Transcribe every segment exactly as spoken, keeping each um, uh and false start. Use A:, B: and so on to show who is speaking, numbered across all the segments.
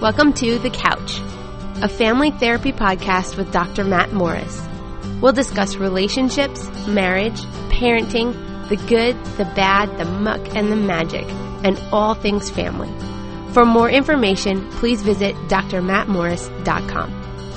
A: Welcome to The Couch, a family therapy podcast with Doctor Matt Morris. We'll discuss relationships, marriage, parenting, the good, the bad, the muck, and the magic, and all things family. For more information, please visit d r matt morris dot com.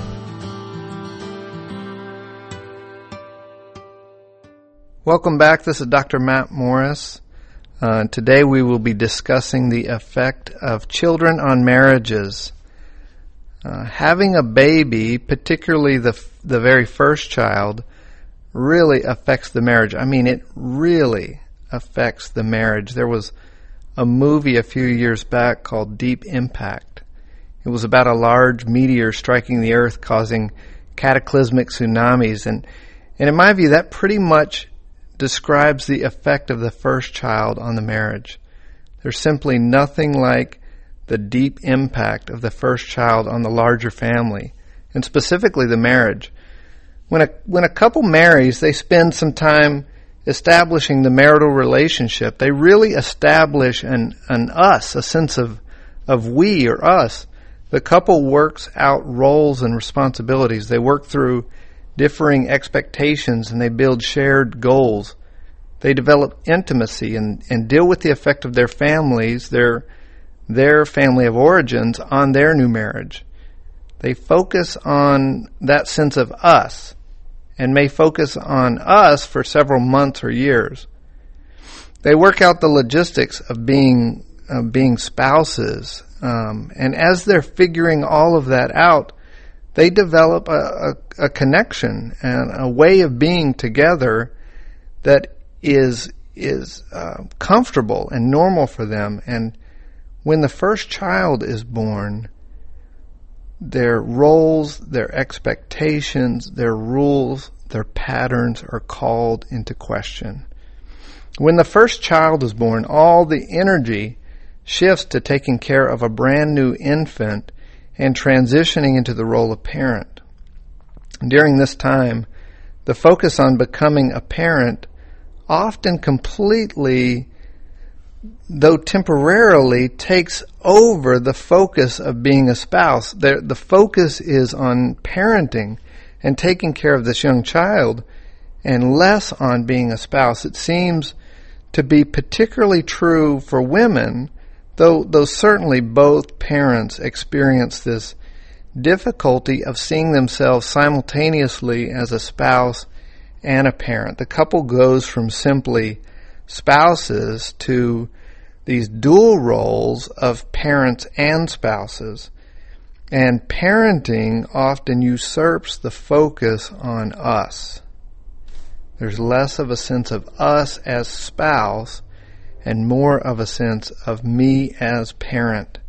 B: Welcome back. This is Doctor Matt Morris. Uh, today we will be discussing the effect of children on marriages. Uh, having a baby, particularly the the very first child, really affects the marriage. I mean, it really affects the marriage. There was a movie a few years back called Deep Impact. It was about a large meteor striking the earth, causing cataclysmic tsunamis. And, and in my view, that pretty much describes the effect of the first child on the marriage. There's simply nothing like the deep impact of the first child on the larger family, and specifically the marriage. When a when a couple marries, they spend some time establishing the marital relationship. They really establish an an us, a sense of of we or us. The couple works out roles and responsibilities. They work through differing expectations, and they build shared goals. They develop intimacy and, and deal with the effect of their families, their their family of origins, on their new marriage. They focus on that sense of us, and may focus on us for several months or years. They work out the logistics of being uh, being spouses, um, and as they're figuring all of that out, they develop a, a, a connection and a way of being together that is is uh, comfortable and normal for them. And when the first child is born, their roles, their expectations, their rules, their patterns are called into question. When the first child is born, all the energy shifts to taking care of a brand new infant and transitioning into the role of parent. During this time, the focus on becoming a parent often completely, though temporarily, takes over the focus of being a spouse. The, the focus is on parenting and taking care of this young child, and less on being a spouse. It seems to be particularly true for women, though, though certainly both parents experience this difficulty of seeing themselves simultaneously as a spouse and a parent. The couple goes from simply spouses to these dual roles of parents and spouses. And parenting often usurps the focus on us. There's less of a sense of us as spouse and more of a sense of me as parent.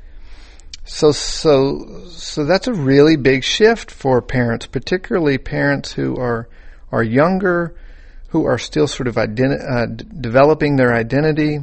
B: So, so, so that's a really big shift for parents, particularly parents who are are younger, who are still sort of identi- uh, d- developing their identity,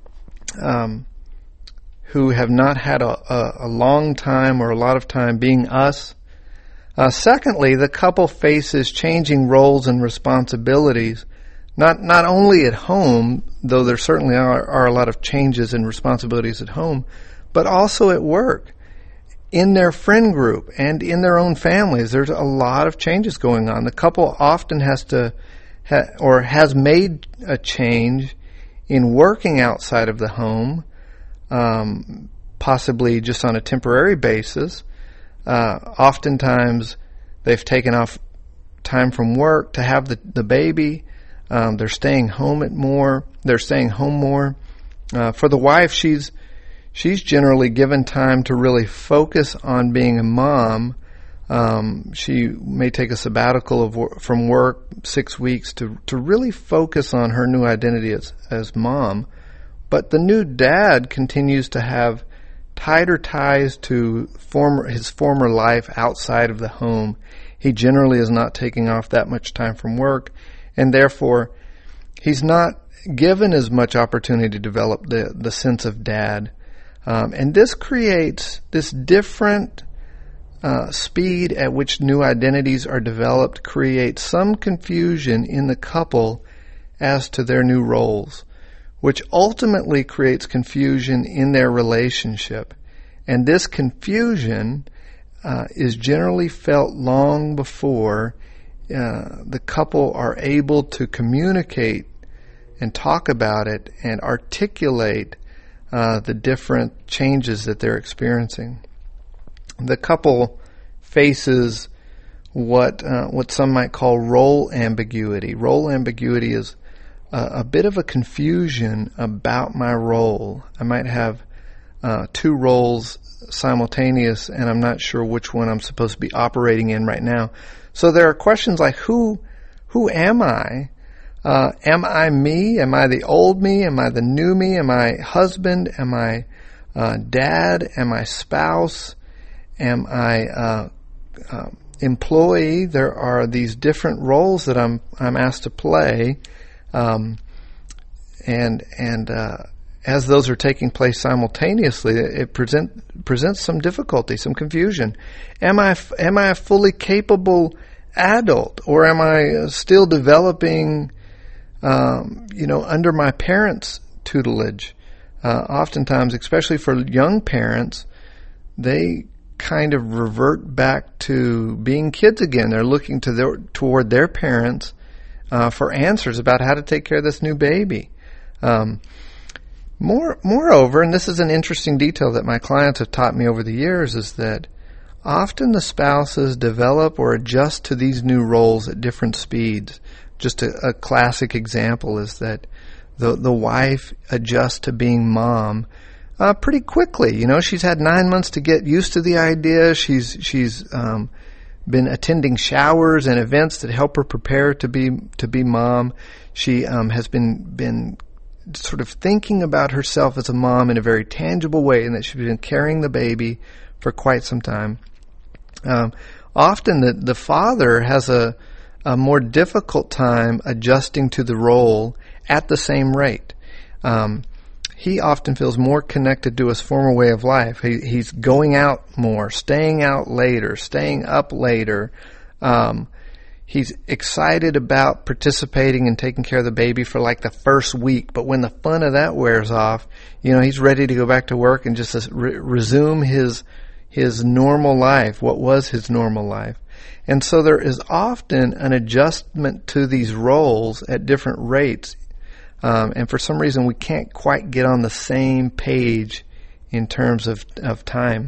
B: um, who have not had a, a, a long time or a lot of time being us. Uh, secondly, the couple faces changing roles and responsibilities, not not only at home, though there certainly are, are a lot of changes and responsibilities at home, but also at work, in their friend group, and in their own families. There's a lot of changes going on. The couple often has to, ha, or has made a change in working outside of the home, um, possibly just on a temporary basis. Uh, oftentimes, they've taken off time from work to have the, the baby. Um, they're staying home at more. They're staying home more. Uh, for the wife, she's she's generally given time to really focus on being a mom. Um, she may take a sabbatical of, from work six weeks to to really focus on her new identity as as mom. But the new dad continues to have tighter ties to former his former life outside of the home. He generally is not taking off that much time from work, and therefore he's not given as much opportunity to develop the, the sense of dad. Um, and this creates this different uh, speed at which new identities are developed, creates some confusion in the couple as to their new roles, which ultimately creates confusion in their relationship. And this confusion uh, is generally felt long before uh, the couple are able to communicate and talk about it and articulate uh, the different changes that they're experiencing. The couple faces what uh, what some might call role ambiguity. Role ambiguity is uh, a bit of a confusion about my role. I might have uh, two roles simultaneous, and I'm not sure which one I'm supposed to be operating in right now. So there are questions like, who who am I? Uh, am I me? Am I the old me? Am I the new me? Am I husband? Am I uh, dad? Am I spouse? Am I uh, uh, employee? There are these different roles that I'm I'm asked to play, um, and and uh, as those are taking place simultaneously, it present presents some difficulty, some confusion. Am I am I a fully capable adult, or am I still developing? Um, you know, under my parents' tutelage? Uh, oftentimes, especially for young parents, they kind of revert back to being kids again. They're looking to their, toward their parents uh, for answers about how to take care of this new baby. Um, more, moreover, and this is an interesting detail that my clients have taught me over the years, is that often the spouses develop or adjust to these new roles at different speeds. Just a, a classic example is that the the wife adjusts to being mom uh, pretty quickly. You know, she's had nine months to get used to the idea. She's she's um, been attending showers and events that help her prepare to be to be mom. She um, has been been sort of thinking about herself as a mom in a very tangible way, and that she's been carrying the baby for quite some time. Um, often, the the father has a a more difficult time adjusting to the role at the same rate. Um, he often feels more connected to his former way of life. He, he's going out more, staying out later, staying up later. Um, he's excited about participating and taking care of the baby for like the first week, but when the fun of that wears off, you know, he's ready to go back to work and just re- resume his his normal life, what was his normal life. And so there is often an adjustment to these roles at different rates. Um, and for some reason, we can't quite get on the same page in terms of, of time.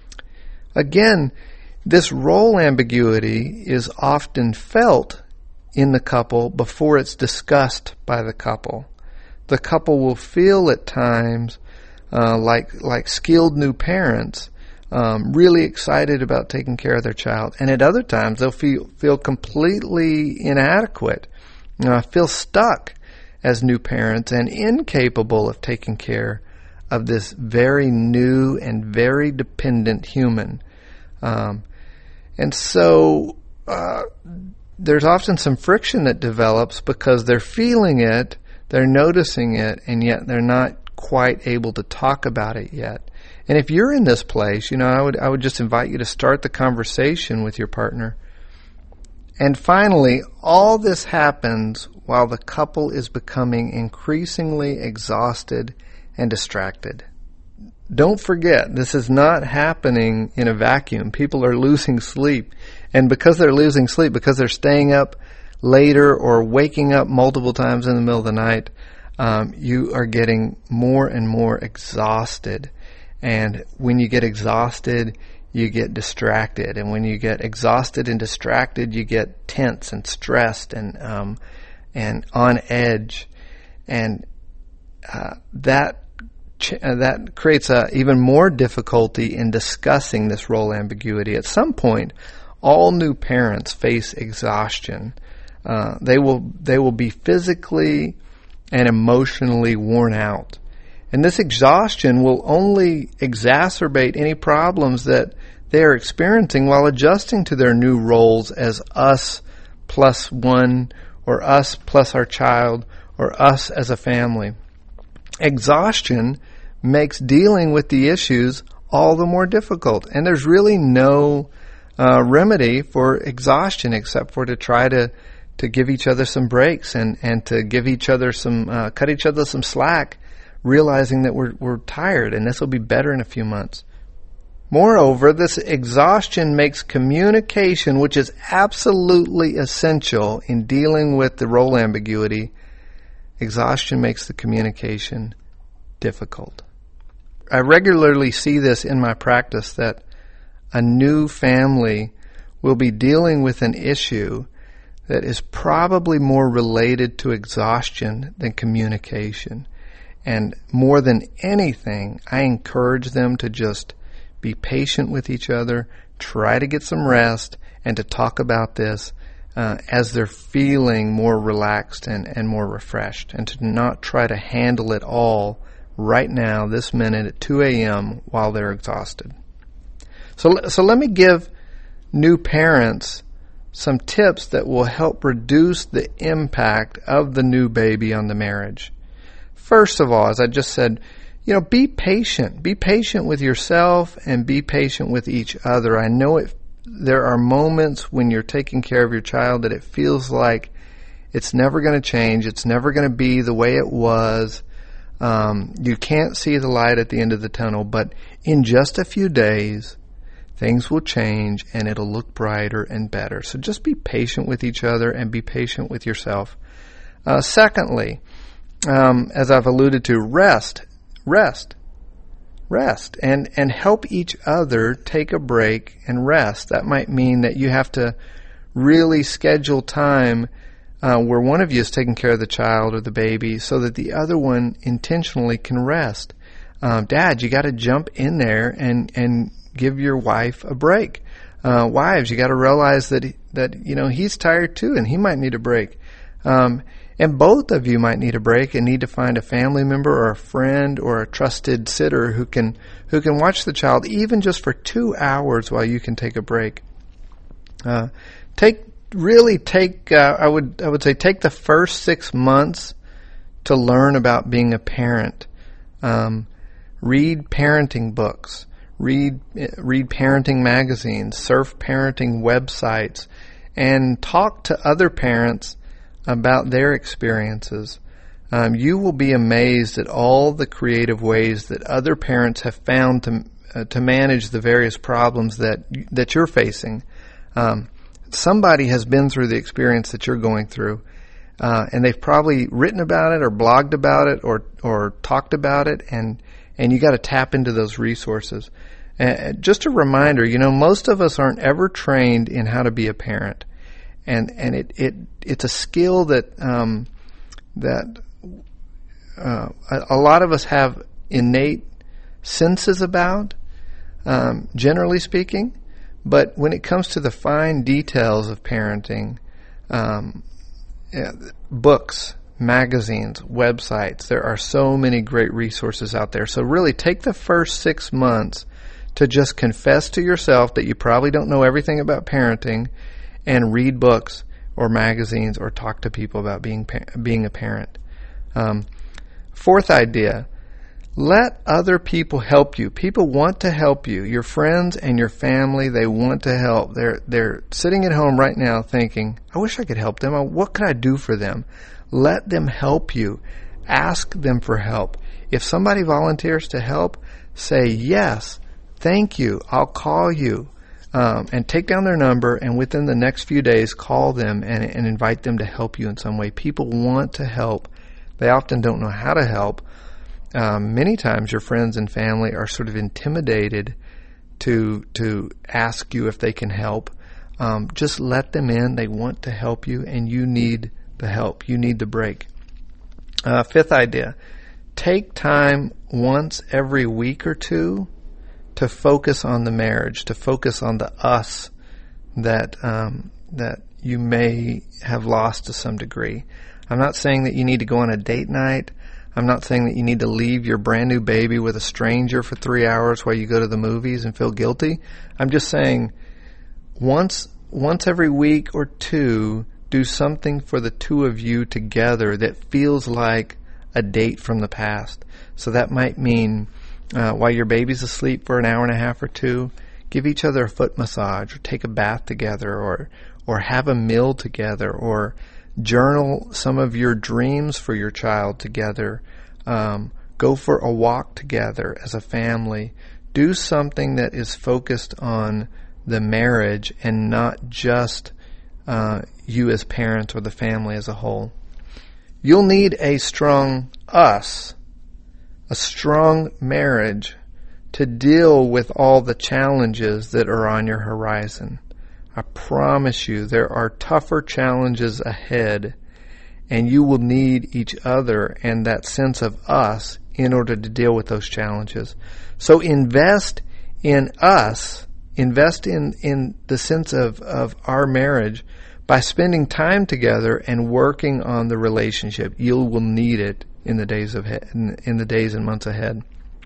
B: Again, this role ambiguity is often felt in the couple before it's discussed by the couple. The couple will feel at times uh, like like skilled new parents, Um, really excited about taking care of their child, and at other times they'll feel feel completely inadequate, uh, feel stuck as new parents and incapable of taking care of this very new and very dependent human. Um, and so uh, there's often some friction that develops because they're feeling it, they're noticing it, and yet they're not quite able to talk about it yet. And if you're in this place, you know, I would I would just invite you to start the conversation with your partner. And finally, all this happens while the couple is becoming increasingly exhausted and distracted. Don't forget, this is not happening in a vacuum. People are losing sleep. And because they're losing sleep, because they're staying up later or waking up multiple times in the middle of the night, um, you are getting more and more exhausted. And when you get exhausted, you get distracted. And when you get exhausted and distracted, you get tense and stressed and um, and on edge. And uh, that ch- uh, that creates a, even more difficulty in discussing this role ambiguity. At some point, all new parents face exhaustion. Uh, they will they will be physically and emotionally worn out. And this exhaustion will only exacerbate any problems that they are experiencing while adjusting to their new roles as us plus one, or us plus our child, or us as a family. Exhaustion makes dealing with the issues all the more difficult. And there's really no uh, remedy for exhaustion except for to try to, to give each other some breaks and, and to give each other some, uh, cut each other some slack, realizing that we're we're tired, and this will be better in a few months. Moreover, this exhaustion makes communication, which is absolutely essential in dealing with the role ambiguity, exhaustion makes the communication difficult. I regularly see this in my practice, that a new family will be dealing with an issue that is probably more related to exhaustion than communication. And more than anything, I encourage them to just be patient with each other, try to get some rest, and to talk about this uh, as they're feeling more relaxed and, and more refreshed, and to not try to handle it all right now, this minute at two a.m. while they're exhausted. So, so let me give new parents some tips that will help reduce the impact of the new baby on the marriage. First of all, as I just said, you know, be patient. Be patient with yourself and be patient with each other. I know it. There are moments when you're taking care of your child that it feels like it's never going to change. It's never going to be the way it was. Um, you can't see the light at the end of the tunnel, but in just a few days, things will change and it'll look brighter and better. So just be patient with each other and be patient with yourself. Uh, secondly, um, as I've alluded to, rest. Rest. Rest. And, and help each other take a break and rest. That might mean that you have to really schedule time uh, where one of you is taking care of the child or the baby so that the other one intentionally can rest. Um, Dad, you got to jump in there and, and give your wife a break. Uh, wives, you got to realize that, he, that, you know, he's tired too and he might need a break. Um, And both of you might need a break and need to find a family member or a friend or a trusted sitter who can who can watch the child even just for two hours while you can take a break. Uh, take really take uh, I would I would say take the first six months to learn about being a parent. Um, read parenting books. Read read parenting magazines. Surf parenting websites, and talk to other parents about their experiences. Um, you will be amazed at all the creative ways that other parents have found to uh, to manage the various problems that that you're facing. Um, somebody has been through the experience that you're going through, uh, and they've probably written about it or blogged about it or or talked about it, and and you got to tap into those resources. Uh, just a reminder, you know, most of us aren't ever trained in how to be a parent. And and it, it it's a skill that um, that uh, a, a lot of us have innate senses about, um, generally speaking. But when it comes to the fine details of parenting, um, yeah, books, magazines, websites, there are so many great resources out there. So really take the first six months to just confess to yourself that you probably don't know everything about parenting, and read books or magazines or talk to people about being being a parent. Um, fourth idea, let other people help you. People want to help you. Your friends and your family, they want to help. They're they're sitting at home right now thinking, I wish I could help them. What could I do for them? Let them help you. Ask them for help. If somebody volunteers to help, say, yes, thank you, I'll call you. Um, and take down their number, and within the next few days, call them and, and invite them to help you in some way. People want to help. They often don't know how to help. Um, many times your friends and family are sort of intimidated to to ask you if they can help. Um, just let them in. They want to help you, and you need the help. You need the break. Uh, fifth idea, take time once every week or two to focus on the marriage, to focus on the us that um, that you may have lost to some degree. I'm not saying that you need to go on a date night. I'm not saying that you need to leave your brand new baby with a stranger for three hours while you go to the movies and feel guilty. I'm just saying once once every week or two, do something for the two of you together that feels like a date from the past. So that might mean Uh, while your baby's asleep for an hour and a half or two, give each other a foot massage, or take a bath together, or or have a meal together, or journal some of your dreams for your child together. Um, go for a walk together as a family do something that is focused on the marriage and not just uh, you as parents or the family as a whole. You'll need a strong us, a strong marriage to deal with all the challenges that are on your horizon. I promise you there are tougher challenges ahead, and you will need each other and that sense of us in order to deal with those challenges. So invest in us, invest in, in the sense of, of our marriage by spending time together and working on the relationship. You will need it in the days of in, in the days and months ahead.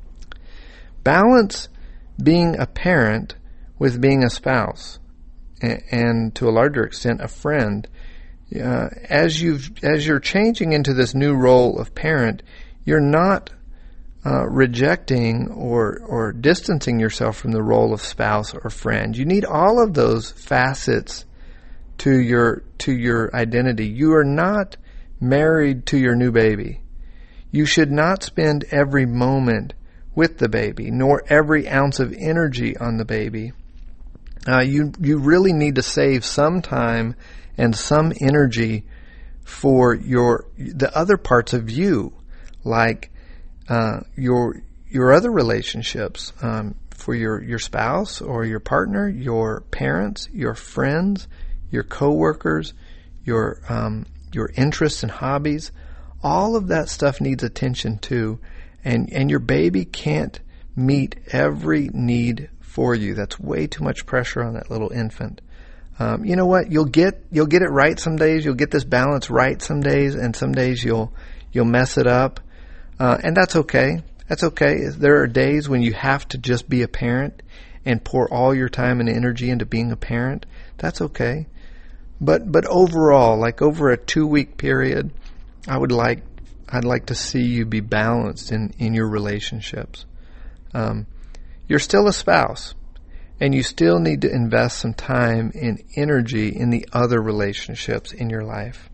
B: Balance being a parent with being a spouse, and, and to a larger extent, a friend. Uh, as you've as you're changing into this new role of parent, you're not uh, rejecting or or distancing yourself from the role of spouse or friend. You need all of those facets to your to your identity. You are not married to your new baby. You should not spend every moment with the baby, nor every ounce of energy on the baby. Uh, you you really need to save some time and some energy for your the other parts of you, like uh, your your other relationships, um, for your, your spouse or your partner, your parents, your friends, your coworkers, your um, your interests and hobbies. All of that stuff needs attention too, and and your baby can't meet every need for you. That's way too much pressure on that little infant. Um, you know what? You'll get you'll get it right some days. You'll get this balance right some days, and some days you'll you'll mess it up, uh, and that's okay. That's okay. There are days when you have to just be a parent and pour all your time and energy into being a parent. That's okay. But but overall, like over a two week period, I would like I'd like to see you be balanced in, in your relationships. Um, you're still a spouse, and you still need to invest some time and energy in the other relationships in your life.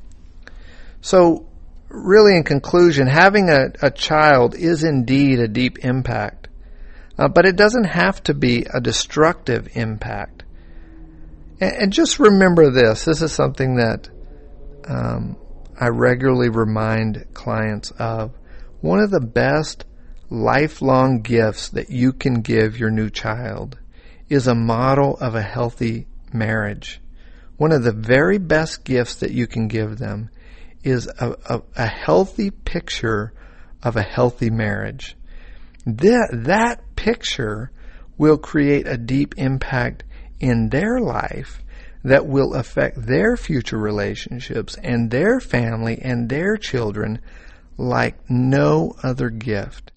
B: So, really in conclusion, having a, a child is indeed a deep impact, uh, but it doesn't have to be a destructive impact. And, and just remember this. This is something that um, I regularly remind clients of. One of the best lifelong gifts that you can give your new child is a model of a healthy marriage. One of the very best gifts that you can give them is a, a, a healthy picture of a healthy marriage. That, that picture will create a deep impact in their life that will affect their future relationships and their family and their children like no other gift.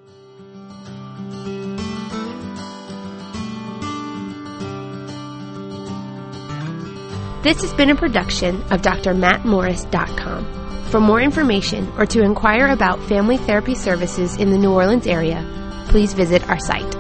A: This has been a production of D R Matt Morris dot com. For more information or to inquire about family therapy services in the New Orleans area, please visit our site.